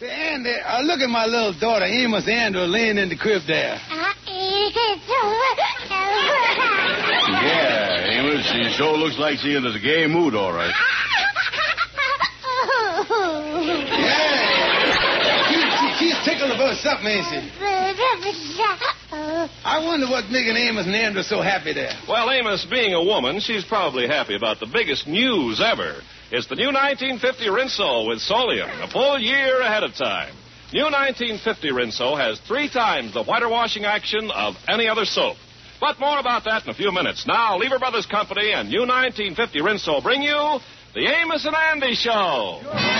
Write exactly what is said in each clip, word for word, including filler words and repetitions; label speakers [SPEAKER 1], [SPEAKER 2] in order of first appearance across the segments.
[SPEAKER 1] Say, Andy, uh, look at my little daughter, Amos Andrew, laying in the crib there.
[SPEAKER 2] Yeah, Amos, she sure looks like she is in a gay mood, all right.
[SPEAKER 1] Yeah. She, she, she's tickled about something, ain't she? I wonder what's making Amos and Andrew so happy there.
[SPEAKER 3] Well, Amos, being a woman, she's probably happy about the biggest news ever. It's the new nineteen fifty Rinso with Solium, a full year ahead of time. New nineteen fifty Rinso has three times the whiter washing action of any other soap. But more about that in a few minutes. Now, Lever Brothers Company and new nineteen fifty Rinso bring you the Amos and Andy Show.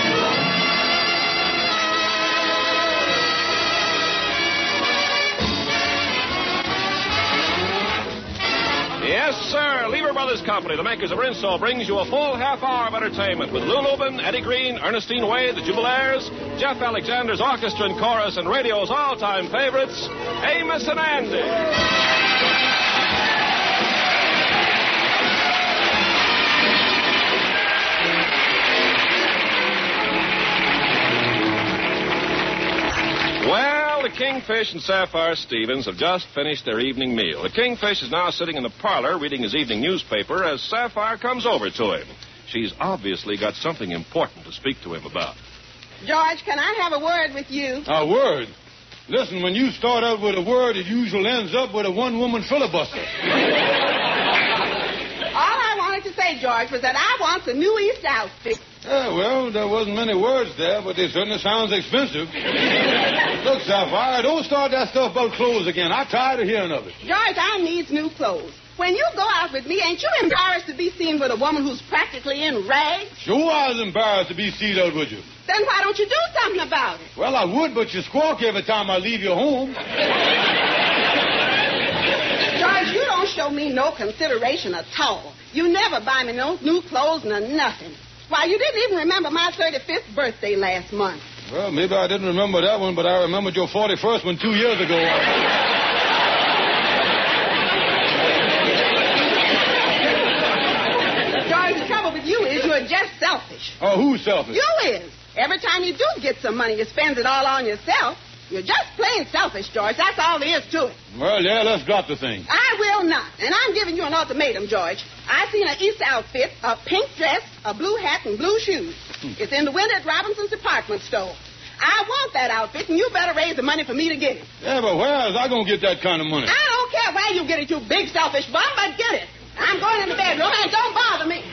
[SPEAKER 3] Yes, sir. Lever Brothers Company, the makers of Rinso, brings you a full half hour of entertainment with Lou Lubin, Eddie Green, Ernestine Wade, the Jubilaires, Jeff Alexander's orchestra and chorus, and radio's all-time favorites, Amos and Andy. Well, the Kingfish and Sapphire Stevens have just finished their evening meal. The Kingfish is now sitting in the parlor reading his evening newspaper as Sapphire comes over to him. She's obviously got something important to speak to him about.
[SPEAKER 4] George, can I have a word with you?
[SPEAKER 1] A word? Listen, when you start out with a word, it usually ends up with a one-woman filibuster.
[SPEAKER 4] All I wanted to say, George, was that I want the new East outfit.
[SPEAKER 1] Yeah, well, there wasn't many words there, but it certainly sounds expensive. Look, Sapphire, don't start that stuff about clothes again. I'm tired of hearing of it.
[SPEAKER 4] George, I needs new clothes. When you go out with me, ain't you embarrassed to be seen with a woman who's practically in rags?
[SPEAKER 1] Sure I was embarrassed to be seen out with you.
[SPEAKER 4] Then why don't you do something about it?
[SPEAKER 1] Well, I would, but you squawk every time I leave your home.
[SPEAKER 4] George, you don't show me no consideration at all. You never buy me no new clothes nor nothing. Why, you didn't even remember my thirty-fifth birthday last month.
[SPEAKER 1] Well, maybe I didn't remember that one, but I remembered your forty-first one two years ago.
[SPEAKER 4] George, the trouble with you is you're just selfish.
[SPEAKER 1] Oh, who's selfish?
[SPEAKER 4] You is. Every time you do get some money, you spend it all on yourself. You're just plain selfish, George. That's all there is to it.
[SPEAKER 1] Well, yeah, let's drop the thing.
[SPEAKER 4] I will not. And I'm giving you an ultimatum, George. I seen an East outfit, a pink dress, a blue hat, and blue shoes. It's in the window at Robinson's department store. I want that outfit, and you better raise the money for me to get it.
[SPEAKER 1] Yeah, but where is I going to get that kind of money?
[SPEAKER 4] I don't care where you get it, you big selfish bum, but get it. I'm going in the bedroom, and don't bother me.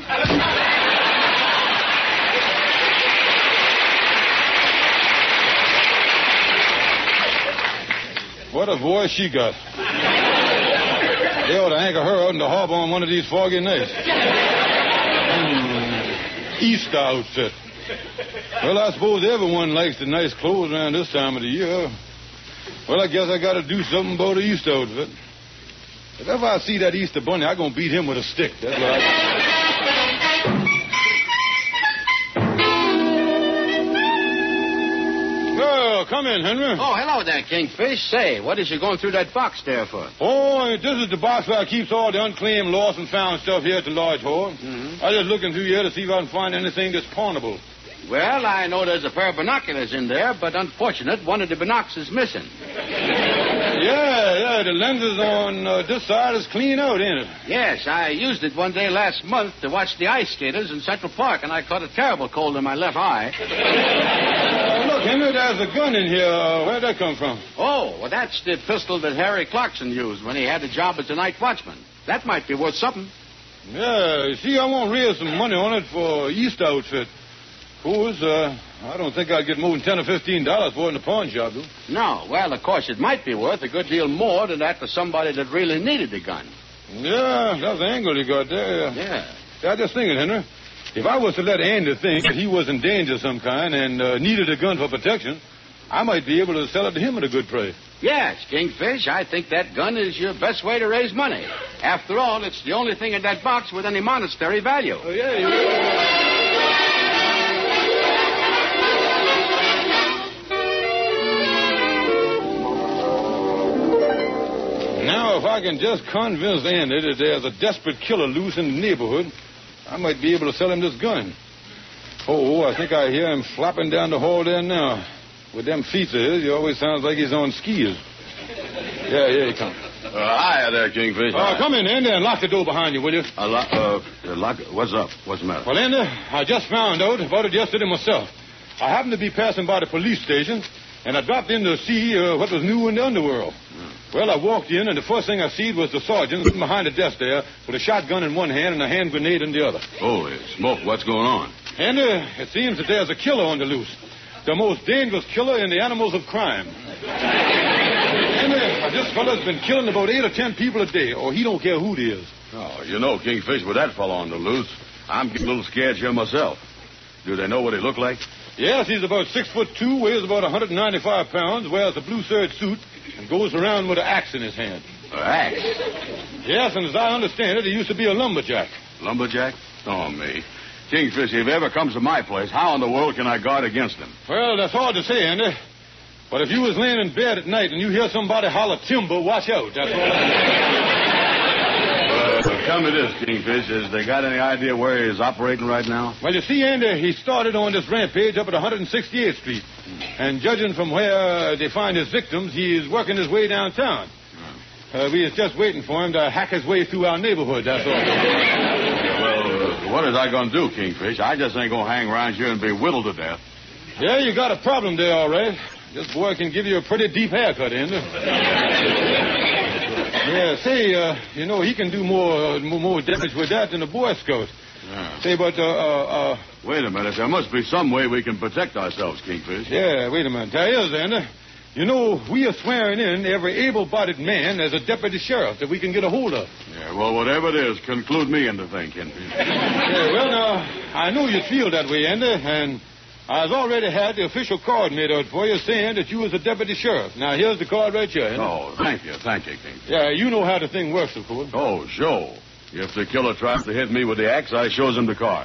[SPEAKER 1] What a voice she got. They ought to anchor her out in the harbor on one of these foggy nights. Mm, Easter outfit. Well, I suppose everyone likes the nice clothes around this time of the year. Well, I guess I got to do something about the Easter outfit. If ever I see that Easter bunny, I'm going to beat him with a stick. That's what I... Oh, come in, Henry.
[SPEAKER 5] Oh, hello there, Kingfish. Say, what is you going through that box there for?
[SPEAKER 1] Oh, this is the box where I keeps all the unclaimed, lost, and found stuff here at the Lodge Hall.
[SPEAKER 5] Mm-hmm.
[SPEAKER 1] I'm just looking through here to see if I can find anything that's pawnable.
[SPEAKER 5] Well, I know there's a pair of binoculars in there, but unfortunate, one of the binocs is missing.
[SPEAKER 1] Yeah, yeah, the lenses on uh, this side is clean out, ain't it?
[SPEAKER 5] Yes, I used it one day last month to watch the ice skaters in Central Park, and I caught a terrible cold in my left eye.
[SPEAKER 1] Uh, look, Henry, there's a gun in here. Uh, where'd that come from?
[SPEAKER 5] Oh, well, that's the pistol that Harry Clarkson used when he had a job as a night watchman. That might be worth something.
[SPEAKER 1] Yeah, you see, I won't raise some money on it for East outfit. Of course, uh, I don't think I'd get more than ten or fifteen dollars for it in the pawn shop, though.
[SPEAKER 5] No, well, of course, it might be worth a good deal more than that to somebody that really needed the gun.
[SPEAKER 1] Yeah, that's the angle you got there.
[SPEAKER 5] Yeah.
[SPEAKER 1] Yeah, I just thinking, Henry. If I was to let Andy think that he was in danger of some kind and uh, needed a gun for protection, I might be able to sell it to him at a good price.
[SPEAKER 5] Yes, Kingfish, I think that gun is your best way to raise money. After all, it's the only thing in that box with any monetary value.
[SPEAKER 1] Oh, yeah, you Now, if I can just convince Andy that there's a desperate killer loose in the neighborhood, I might be able to sell him this gun. Oh, I think I hear him flapping down the hall there now. With them feet of his, he always sounds like he's on skis. Yeah, here he comes.
[SPEAKER 2] Uh, hi there, Kingfish.
[SPEAKER 1] Uh, come in, Andy, and lock the door behind you, will you?
[SPEAKER 2] Uh, lo- uh, lock, what's up? What's the matter?
[SPEAKER 1] Well, Andy, I just found out about it yesterday myself. I happened to be passing by the police station, and I dropped in to see uh, what was new in the underworld. Hmm. Well, I walked in, and the first thing I seen was the sergeant sitting behind the desk there with a shotgun in one hand and a hand grenade in the other.
[SPEAKER 2] Holy smoke, what's going on?
[SPEAKER 1] And uh, it seems that there's a killer on the loose. The most dangerous killer in the animals of crime. And uh, this fella's been killing about eight or ten people a day, or he don't care who it is.
[SPEAKER 2] Oh, you know, Kingfish, with that fellow on the loose, I'm getting a little scared here myself. Do they know what he looked like?
[SPEAKER 1] Yes, he's about six foot two, weighs about one hundred ninety-five pounds, wears a blue serge suit, and goes around with an axe in his hand.
[SPEAKER 2] An axe?
[SPEAKER 1] Yes, and as I understand it, he used to be a lumberjack.
[SPEAKER 2] Lumberjack? Oh, me. Kingfish, if he ever comes to my place, how in the world can I guard against him?
[SPEAKER 1] Well, that's hard to say, Andy. But if you was laying in bed at night and you hear somebody holler timber, watch out. That's all I
[SPEAKER 2] uh, Tell me this, Kingfish. Has they got any idea where he is operating right now?
[SPEAKER 1] Well, you see, Andy, he started on this rampage up at one hundred sixty-eighth Street. Hmm. And judging from where they find his victims, he is working his way downtown. Hmm. Uh, we is just waiting for him to hack his way through our neighborhood, that's all.
[SPEAKER 2] Well, uh, what is I going to do, Kingfish? I just ain't going to hang around here and be whittled to death.
[SPEAKER 1] Yeah, you got a problem there, all right. This boy can give you a pretty deep haircut, Andy. Yeah, say, uh, you know, he can do more, uh, more, more damage with that than a Boy Scout. Yeah. Say, but, uh, uh, uh...
[SPEAKER 2] Wait a minute. There must be some way we can protect ourselves, Kingfish.
[SPEAKER 1] Yeah, wait a minute. There is, Andy. You know, we are swearing in every able-bodied man as a deputy sheriff that we can get a hold of.
[SPEAKER 2] Yeah, well, whatever it is, conclude me in the thing, Kingfish.
[SPEAKER 1] Yeah, well, now, I know you feel that way, Andy, and I've already had the official card made out for you saying that you was a deputy sheriff. Now, here's the card right here. Andy.
[SPEAKER 2] Oh, thank you. Thank you, King.
[SPEAKER 1] Yeah, you know how the thing works, of course.
[SPEAKER 2] Oh, sure. If the killer tries to hit me with the axe, I shows him the card.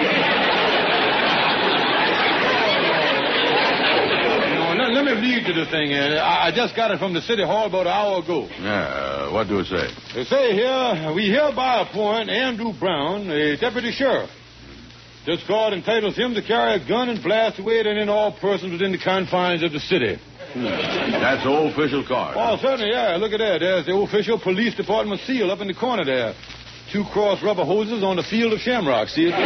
[SPEAKER 1] no, no, let me read you the thing, Andy. I, I just got it from the city hall about an hour ago.
[SPEAKER 2] Yeah, uh, what do it say?
[SPEAKER 1] They say here, we hereby appoint Andrew Brown a deputy sheriff. This card entitles him to carry a gun and blast away at any and all persons within the confines of the city.
[SPEAKER 2] Hmm. That's the official card.
[SPEAKER 1] Oh, certainly, yeah. Look at that. There's the official police department seal up in the corner there. Two cross rubber hoses on the field of shamrock. See it?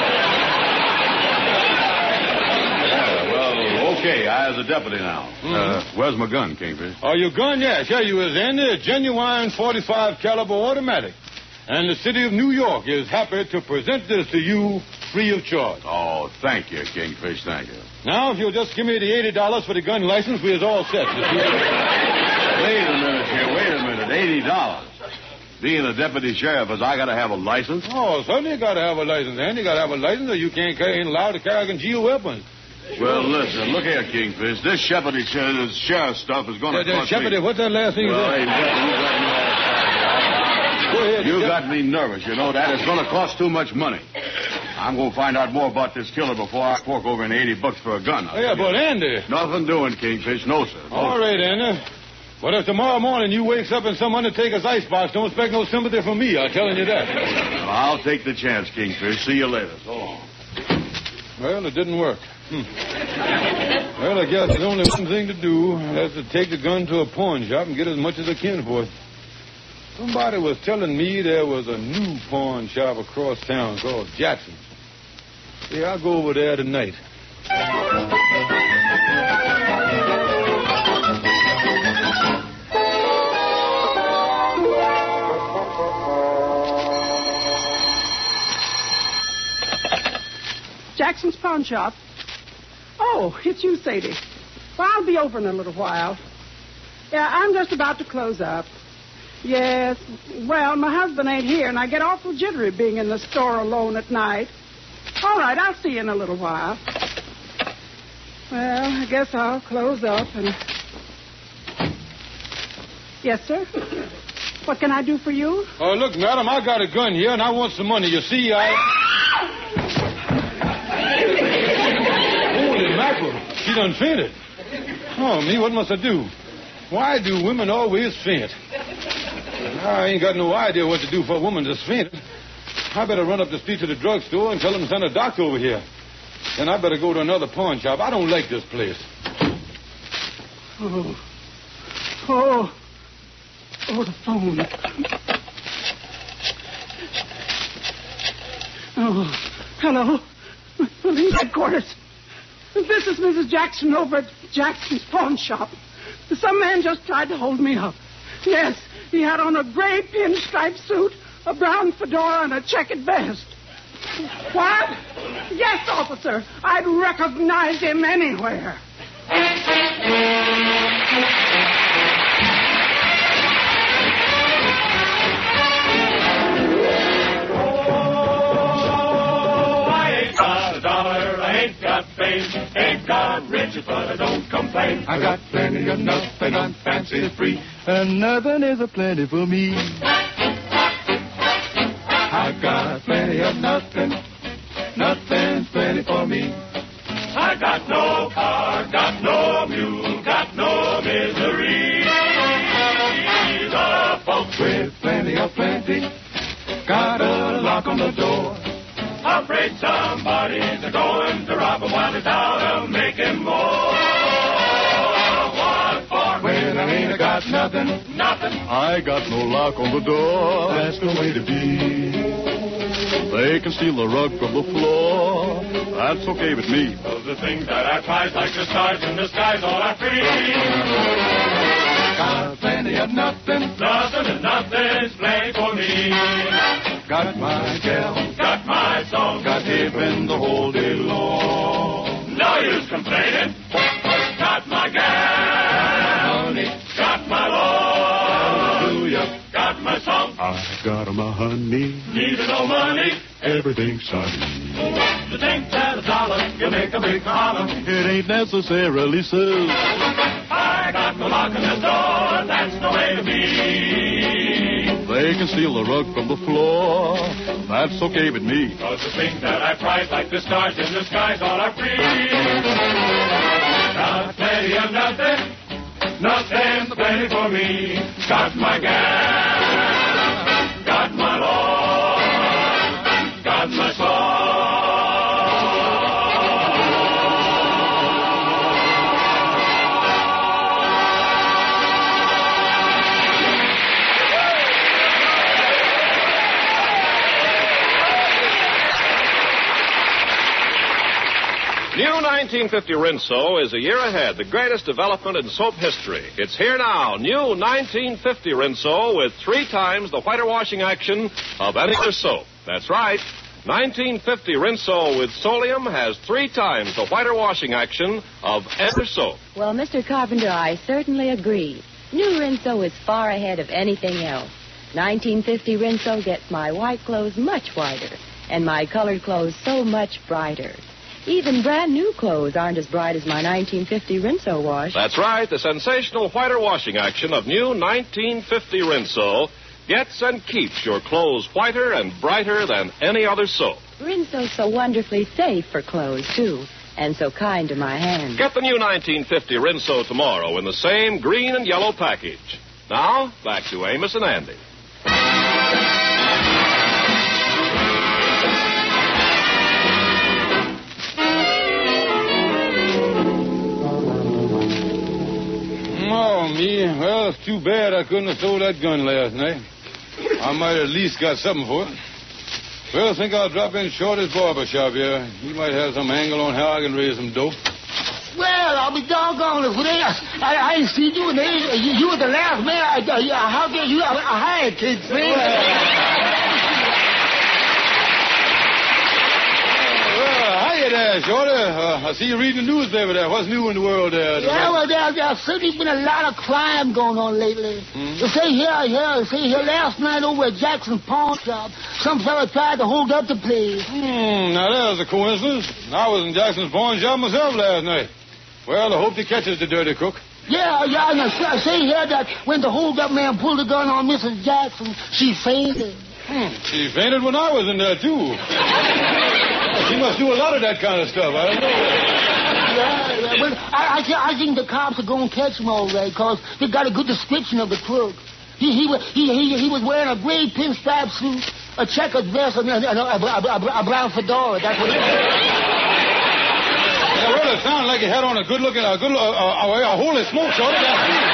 [SPEAKER 2] Yeah, well, okay. I as a deputy now. Mm-hmm. Uh, where's my gun, Kingfish?
[SPEAKER 1] Oh, your gun? Yes. Yeah, you is in a genuine forty-five caliber automatic. And the city of New York is happy to present this to you free of charge.
[SPEAKER 2] Oh, thank you, Kingfish. Thank you.
[SPEAKER 1] Now, if you'll just give me the eighty dollars for the gun license, we're all set.
[SPEAKER 2] Wait a minute here. Wait a minute. eighty dollars. Being a deputy sheriff, is I got to have a license?
[SPEAKER 1] Oh, certainly you got to have a license, and you got to have a license, or you can't carry, ain't allowed to carry concealed weapons.
[SPEAKER 2] Well, listen, look here, Kingfish. This shepherding uh, sheriff stuff is going to
[SPEAKER 1] uh,
[SPEAKER 2] cost
[SPEAKER 1] shepherding,
[SPEAKER 2] me...
[SPEAKER 1] what's that last thing
[SPEAKER 2] well,
[SPEAKER 1] you said?
[SPEAKER 2] Go ahead. You got me nervous, you know. That is going to cost too much money. I'm going to find out more about this killer before I fork over in eighty bucks for a gun.
[SPEAKER 1] Oh, yeah, but Andy...
[SPEAKER 2] Nothing doing, Kingfish. No, sir. No,
[SPEAKER 1] All right, Andy. But if tomorrow morning you wakes up in some undertaker's icebox, don't expect no sympathy from me. I'm telling you that.
[SPEAKER 2] Well, I'll take the chance, Kingfish. See you later. So long.
[SPEAKER 1] Well, it didn't work. Hmm. Well, I guess there's only one thing to do. That's to take the gun to a pawn shop and get as much as I can for it. Somebody was telling me there was a new pawn shop across town called Jackson's. See, I'll go over there tonight.
[SPEAKER 6] Jackson's pawn shop. Oh, it's you, Sadie. Well, I'll be over in a little while. Yeah, I'm just about to close up. Yes, well, my husband ain't here, and I get awful jittery being in the store alone at night. All right, I'll see you in a little while. Well, I guess I'll close up and... Yes, sir? What can I do for you?
[SPEAKER 1] Oh, look, madam, I got a gun here, and I want some money. You see, I... Holy mackerel, she done fainted. Oh, me, what must I do? Why do women always faint? I ain't got no idea what to do for a woman that's fainted. I better run up the street to the drugstore and tell them to send a doctor over here. Then I better go to another pawn shop. I don't like this place.
[SPEAKER 6] Oh. Oh. Oh, the phone. Oh, hello. Police headquarters. This is Missus Jackson over at Jackson's pawn shop. Some man just tried to hold me up. Yes, he had on a gray pinstripe suit, a brown fedora, and a checkered vest. What? Yes, officer. I'd recognize him anywhere.
[SPEAKER 7] Ain't got riches, but I don't complain. I got plenty of nothing, I'm fancy free, and nothing is a plenty for me. I got plenty of nothing, nothing's plenty for me. I got no car, got no mule, got no misery. The folks with plenty of plenty got a lock on the door. Afraid somebody's going to rob him while he's out of making more. What for? When I ain't got nothing, nothing. I got no lock on the door. That's the way to be. They can steal the rug from the floor. That's okay with me. Those are things that I prize like the stars in the skies, all are free. Got plenty of nothing, nothing and nothing's plenty for me. Got my gal, got my song, got heaven the whole day long. No use complaining. Got my gal, honey, got my Lord. Hallelujah. Got my song, I got my honey. Needed no money, everything's sunny. You think that a dollar can make a big holler? It ain't necessarily so. I got no lock on the door, that's the way to be. They can steal the rug from the floor. That's okay with me. Cause the things that I prize, like the stars in the skies, all are free. Got plenty of nothing, nothing's plenty for me. Got my gal, got my Lord, got my soul.
[SPEAKER 3] New nineteen fifty Rinso is a year ahead, the greatest development in soap history. It's here now, new nineteen fifty Rinso with three times the whiter washing action of any other soap. That's right, nineteen fifty Rinso with Solium has three times the whiter washing action of any other soap.
[SPEAKER 8] Well, Mister Carpenter, I certainly agree. New Rinso is far ahead of anything else. nineteen fifty Rinso gets my white clothes much whiter and my colored clothes so much brighter. Even brand new clothes aren't as bright as my nineteen fifty Rinso wash.
[SPEAKER 3] That's right. The sensational whiter washing action of new nineteen fifty Rinso gets and keeps your clothes whiter and brighter than any other soap.
[SPEAKER 8] Rinso's so wonderfully safe for clothes, too, and so kind to my hands.
[SPEAKER 3] Get the new nineteen fifty Rinso tomorrow in the same green and yellow package. Now, back to Amos and Andy.
[SPEAKER 1] Oh, me. Well, it's too bad I couldn't have sold that gun last night. I might at least got something for it. Well, I think I'll drop in Shorty's barber shop here. He might have some angle on how I can raise some dope.
[SPEAKER 9] Well, I'll be doggone if they, I, I ain't seen you, and they, you, you were the last man. I, I, how can you? I, I hired kids, man.
[SPEAKER 1] Hey there, Shorty. Uh, I see you reading the newspaper there. What's new in the world there?
[SPEAKER 9] Yeah, well, there, there's certainly been a lot of crime going on lately.
[SPEAKER 1] Hmm?
[SPEAKER 9] You see here, here, see here, last night over at Jackson's pawn shop, some fella tried to hold up the place.
[SPEAKER 1] Hmm, now there's a coincidence. I was in Jackson's pawn shop myself last night. Well, I hope he catches the dirty cook.
[SPEAKER 9] Yeah, yeah, and I say here that when the hold-up man pulled the gun on Missus Jackson, she fainted.
[SPEAKER 1] Hmm. She fainted when I was in there, too. She must do a lot of that kind of stuff. I don't know.
[SPEAKER 9] Yeah, yeah, but I, I, I think the cops are going to catch him all right, because they got a good description of the crook. He, he, he, he, he was wearing a gray pinstripe suit, a checkered vest, and a, a, a, a, a brown fedora. That's what it was.
[SPEAKER 1] Yeah, well, it sounded like he had on a good-looking, a good, uh, uh, a holy smoke, Shorty. That's me.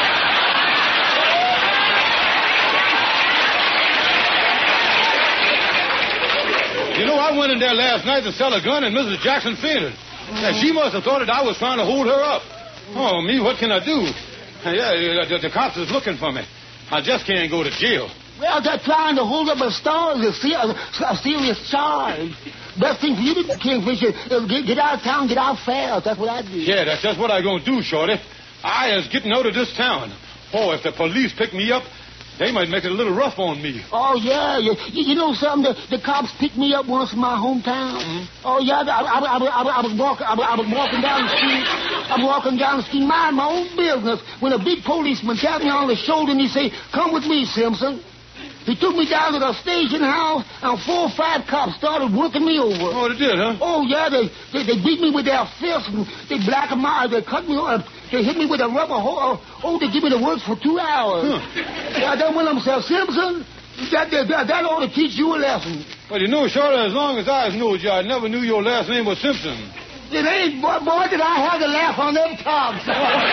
[SPEAKER 1] You know, I went in there last night to sell a gun, and Missus Jackson fainted. And she must have thought that I was trying to hold her up. Oh, me, what can I do? Yeah, the, the cops is looking for me. I just can't go to jail.
[SPEAKER 9] Well, they're trying to hold up a store is a, se- a serious charge. Best thing for you to do, Kingfish, is get, get out of town, get out fast. That's what I do.
[SPEAKER 1] Yeah, that's just what I'm going to do, Shorty. I is getting out of this town. Oh, if the police pick me up, they might make it a little rough on me.
[SPEAKER 9] Oh, yeah. You, you know something? The, the cops picked me up once in my hometown. Mm-hmm. Oh, yeah. I, I, I, I, I, was walking, I, I was walking down the street. I'm walking down the street, minding my own business, when a big policeman tapped me on the shoulder and he said, "Come with me, Simpson." He took me down to the station house, and four or five cops started working me over.
[SPEAKER 1] Oh, they did, huh?
[SPEAKER 9] Oh, yeah. They they, they beat me with their fists, and they black them out. They cut me up. They hit me with a rubber hose. Oh, they give me the works for two hours. Huh. Yeah, then when I'm saying, "Simpson, that, that, that, that ought to teach you a lesson."
[SPEAKER 1] Well, you know, Shorty, as long as I knew you, I never knew your last name was Simpson.
[SPEAKER 9] It ain't, boy, boy, did I have to laugh on them cops.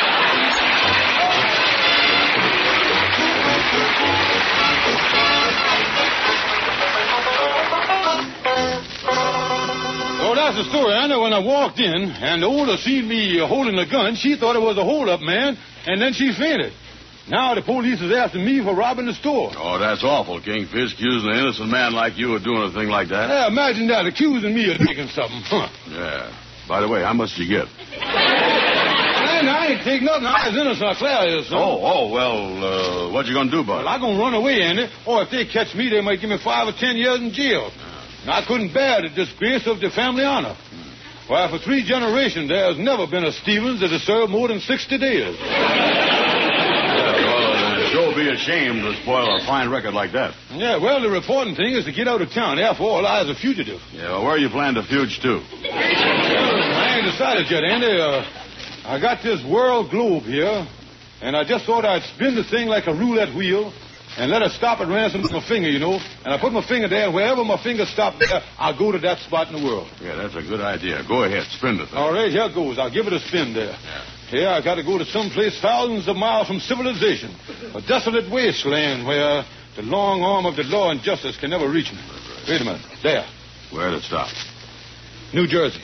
[SPEAKER 1] Oh, that's the story. I know when I walked in, and the older seen me holding a gun, she thought it was a hold-up man, and then she fainted. Now the police is after me for robbing the store.
[SPEAKER 2] Oh, that's awful, Kingfish, accusing an innocent man like you of doing a thing like that.
[SPEAKER 1] Yeah, imagine that, accusing me of taking something. Huh.
[SPEAKER 2] Yeah. By the way, how much did you get?
[SPEAKER 1] Man, I ain't take nothing. I was innocent, Claire is, son.
[SPEAKER 2] Oh, oh, well, uh, what you gonna do about
[SPEAKER 1] well,
[SPEAKER 2] it?
[SPEAKER 1] I'm gonna run away, Andy. Or if they catch me, they might give me five or ten years in jail. And I couldn't bear the disgrace of the family honor. Why, for three generations, there has never been a Stevens that has served more than sixty days.
[SPEAKER 2] Yeah, well, it'd sure be a shame to spoil a fine record like that.
[SPEAKER 1] Yeah, well, the important thing is to get out of town. After all, I was a fugitive.
[SPEAKER 2] Yeah, well, where you plan to fuge to?
[SPEAKER 1] I ain't decided yet, Andy. Uh, I got this world globe here, and I just thought I'd spin the thing like a roulette wheel and let it stop at random with my finger, you know. And I put my finger there, and wherever my finger stops there, I'll go to that spot in the world.
[SPEAKER 2] Yeah, that's a good idea. Go ahead, spin the thing.
[SPEAKER 1] All right, here it goes. I'll give it a spin there.
[SPEAKER 2] Yeah.
[SPEAKER 1] Here, I got to go to some place thousands of miles from civilization, a desolate wasteland where the long arm of the law and justice can never reach me. Wait a minute. There.
[SPEAKER 2] Where'd it stop?
[SPEAKER 1] New Jersey.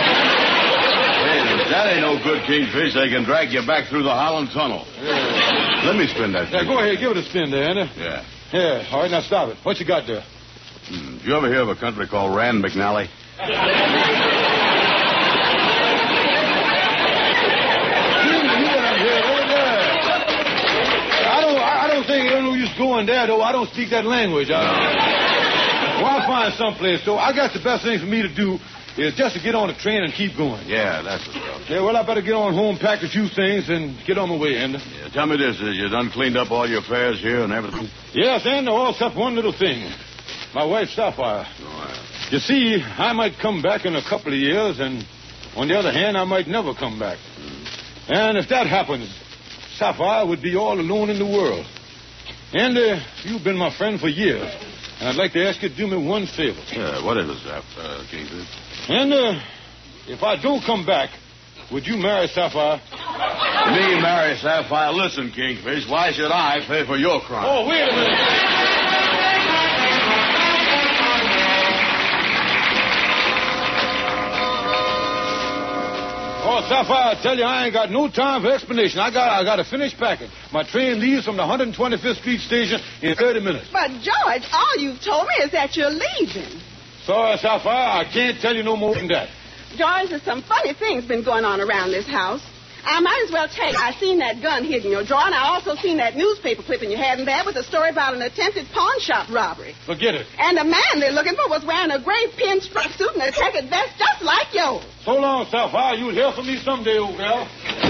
[SPEAKER 2] Hey, that ain't no good, Kingfish. They can drag you back through the Holland Tunnel.
[SPEAKER 1] Yeah.
[SPEAKER 2] Let me spin that
[SPEAKER 1] Yeah,
[SPEAKER 2] thing.
[SPEAKER 1] go ahead. Give it a spin there, Andy.
[SPEAKER 2] Yeah.
[SPEAKER 1] Yeah. All right, now stop it. What you got there?
[SPEAKER 2] Hmm. Did you ever hear of a country called Rand McNally?
[SPEAKER 1] I don't think there's no use going there, though. I don't speak that language. I, well, I'll find someplace, though. I guess the best thing for me to do is just to get on the train and keep going.
[SPEAKER 2] Yeah, that's the stuff.
[SPEAKER 1] Yeah, well, I better get on home, pack a few things, and get on my way, Andy.
[SPEAKER 2] Yeah, tell me this. Is you done cleaned up all your affairs here and everything?
[SPEAKER 1] Yes, Andy, all except one little thing. My wife, Sapphire.
[SPEAKER 2] Oh, yeah.
[SPEAKER 1] You see, I might come back in a couple of years, and on the other hand, I might never come back. Mm. And if that happens, Sapphire would be all alone in the world. And uh, you've been my friend for years, and I'd like to ask you to do me one favor.
[SPEAKER 2] Yeah, what is it, Zap, uh, Kingfish?
[SPEAKER 1] And uh, if I don't come back, would you marry Sapphire?
[SPEAKER 2] Me marry Sapphire? Listen, Kingfish, why should I pay for your crime?
[SPEAKER 1] Oh, wait a minute. Oh, Sapphire, I tell you, I ain't got no time for explanation. I got I got to finish packing. My train leaves from the one hundred twenty-fifth Street station in thirty minutes.
[SPEAKER 4] But, George, all you've told me is that you're leaving.
[SPEAKER 1] Sorry, Sapphire, I can't tell you no more than that.
[SPEAKER 4] George, there's some funny things been going on around this house. I might as well tell you, I seen that gun hid in your drawer, and I also seen that newspaper clipping you had in there with a story about an attempted pawn shop robbery.
[SPEAKER 1] Forget it.
[SPEAKER 4] And the man they're looking for was wearing a gray pinstripe suit and a checkered vest just like yours.
[SPEAKER 1] So long, Sapphire. You'll hear from me someday, old gal.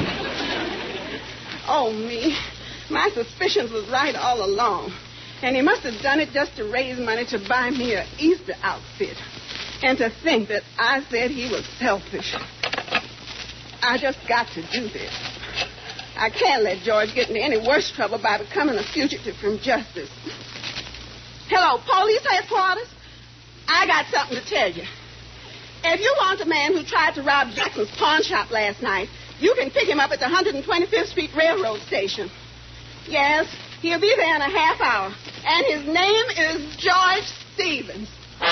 [SPEAKER 4] Oh, me. My suspicions was right all along. And he must have done it just to raise money to buy me an Easter outfit. And to think that I said he was selfish. I just got to do this. I can't let George get into any worse trouble by becoming a fugitive from justice. Hello, police headquarters? I got something to tell you. If you want the man who tried to rob Jackson's pawn shop last night, you can pick him up at the one hundred twenty-fifth Street Railroad Station. Yes, he'll be there in a half hour. And his name is George Stevens.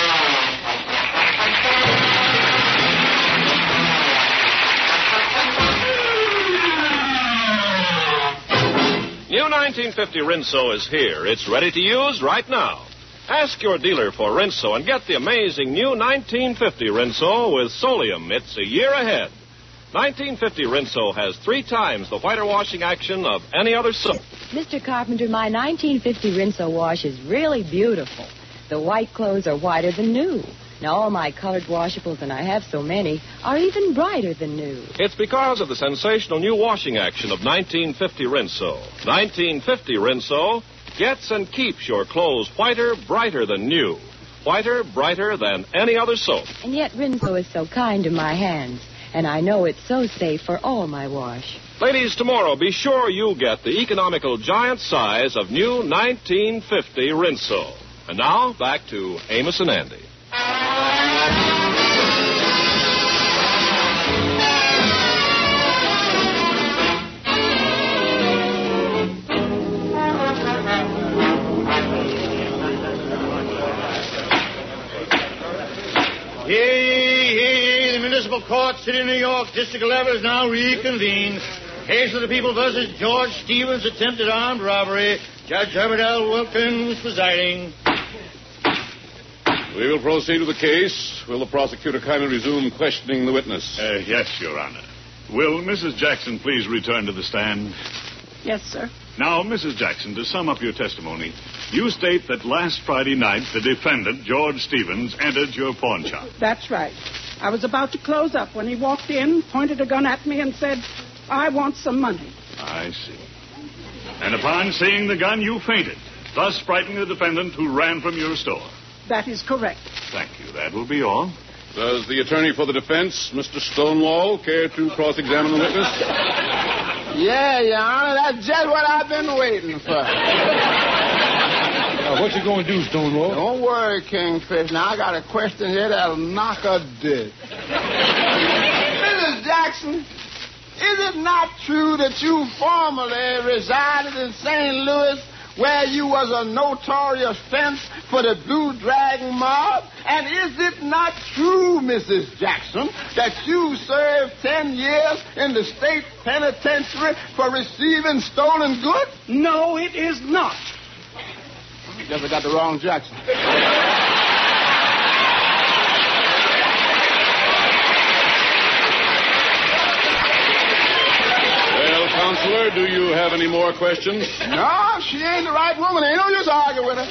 [SPEAKER 3] New nineteen fifty Rinso is here. It's ready to use right now. Ask your dealer for Rinso and get the amazing new nineteen fifty Rinso with Solium. It's a year ahead. nineteen fifty Rinso has three times the whiter washing action of any other soap.
[SPEAKER 8] Mister Carpenter, my nineteen fifty Rinso wash is really beautiful. The white clothes are whiter than new. Now, all my colored washables, and I have so many, are even brighter than new.
[SPEAKER 3] It's because of the sensational new washing action of nineteen fifty Rinso. nineteen fifty Rinso gets and keeps your clothes whiter, brighter than new. Whiter, brighter than any other soap.
[SPEAKER 8] And yet Rinso is so kind to my hands, and I know it's so safe for all my wash.
[SPEAKER 3] Ladies, tomorrow, be sure you get the economical giant size of new nineteen fifty Rinso. And now, back to Amos and Andy.
[SPEAKER 10] Yea, yea, yea, the municipal court, city of New York, District eleven is now reconvened. Case of the people versus George Stevens, attempted armed robbery. Judge Herbert L. Wilkins presiding.
[SPEAKER 2] We will proceed with the case. Will the prosecutor kindly resume questioning the witness?
[SPEAKER 11] Uh, yes, Your Honor. Will Missus Jackson please return to the stand?
[SPEAKER 6] Yes, sir.
[SPEAKER 11] Now, Missus Jackson, to sum up your testimony, you state that last Friday night the defendant, George Stevens, entered your pawn shop.
[SPEAKER 6] That's right. I was about to close up when he walked in, pointed a gun at me, and said, I want some money.
[SPEAKER 11] I see. And upon seeing the gun, you fainted, thus frightening the defendant who ran from your store.
[SPEAKER 6] That is correct.
[SPEAKER 11] Thank you. That will be all.
[SPEAKER 2] Does the attorney for the defense, Mister Stonewall, care to cross-examine the witness?
[SPEAKER 9] Yeah, Your Honor, that's just what I've been waiting for.
[SPEAKER 1] Now, what you going to do, Stonewall?
[SPEAKER 9] Don't worry, Kingfish. Now, I got a question here that'll knock her dead. Missus Jackson, is it not true that you formerly resided in Saint Louis, where you was a notorious fence for the Blue Dragon mob? And is it not true, Missus Jackson, that you served ten years in the state penitentiary for receiving stolen goods?
[SPEAKER 6] No, it is not.
[SPEAKER 9] Guess I got the wrong Jackson.
[SPEAKER 2] Well, Counselor, do you have any more questions?
[SPEAKER 9] No, she ain't the right woman. Ain't no use arguing with her.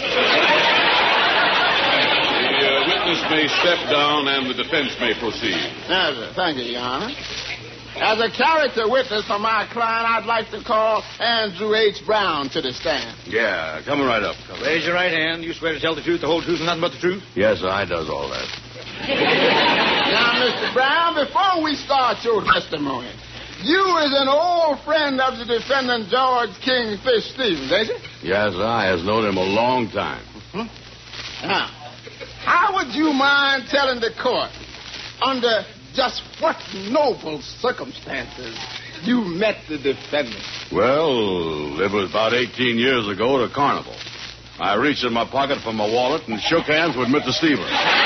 [SPEAKER 2] The uh, witness may step down and the defense may proceed.
[SPEAKER 9] Yes, sir. Thank you, Your Honor. As a character witness for my client, I'd like to call Andrew H. Brown to the stand.
[SPEAKER 2] Yeah, coming right up. Come
[SPEAKER 10] Raise your right hand. You swear to tell the truth, the whole truth, and nothing but the truth?
[SPEAKER 2] Yes, sir, I does all that.
[SPEAKER 9] Now, Mister Brown, before we start your testimony, you is an old friend of the defendant, George Kingfish Stevens, ain't you?
[SPEAKER 2] Yes, sir, I has known him a long time.
[SPEAKER 9] Mm-hmm. Now, how would you mind telling the court under just what noble circumstances you met the defendant?
[SPEAKER 2] Well, it was about eighteen years ago at a carnival. I reached in my pocket for my wallet and shook hands with Mister Stevens.